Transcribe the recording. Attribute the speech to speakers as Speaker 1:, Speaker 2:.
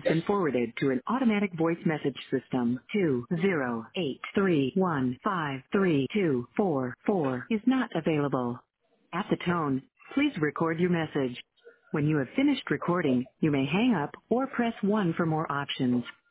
Speaker 1: been forwarded to an automatic voice message system. 20831532444 is not available. At the tone, please record your message. When you have finished recording, you may hang up or press 1 for more options.